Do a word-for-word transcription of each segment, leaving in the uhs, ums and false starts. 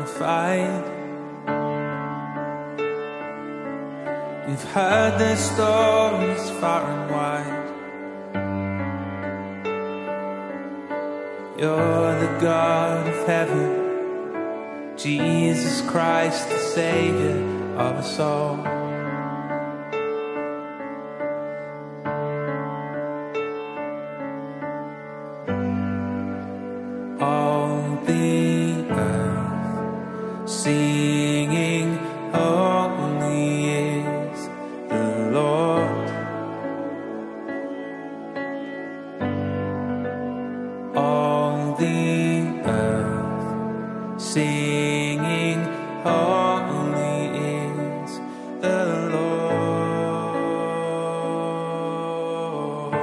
gonna fight. You've heard their stories far and wide. You're the God of heaven, Jesus Christ, the Savior of us all. All the earth singing, holy is the Lord. All the earth singing, holy is the Lord.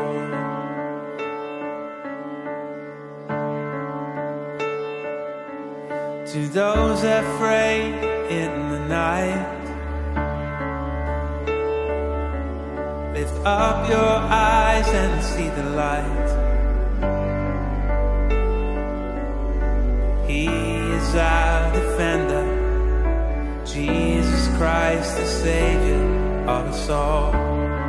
To those afraid in the night, lift up your eyes and see the light. He is our defender, Jesus Christ, the Savior of us all.